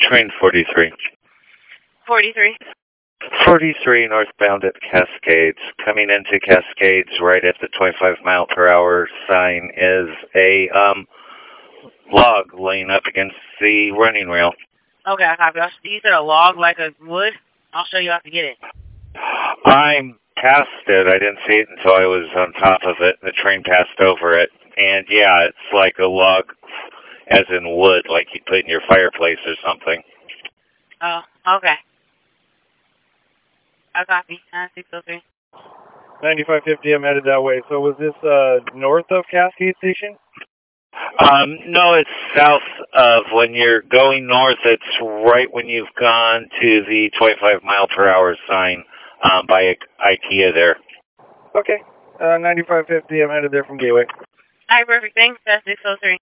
Train 43. 43. 43 northbound at Cascades. Coming into Cascades right at the 25-mile-per-hour sign is a log laying up against the running rail. Okay, I copy. You said a log like a wood? I'll show you how to get it. I'm past it. I didn't see it until I was on top of it. The train passed over it. And yeah, it's like a log as in wood, like you put in your fireplace or something. Oh, okay. I copy. 603. 9550, I'm headed that way. So was this north of Cascade Station? No, it's south of. When you're going north, it's right when you've gone to the 25-mile-per-hour sign by IKEA there. Okay. 9550, I'm headed there from Gateway. All right, perfect. Thanks. That's 603.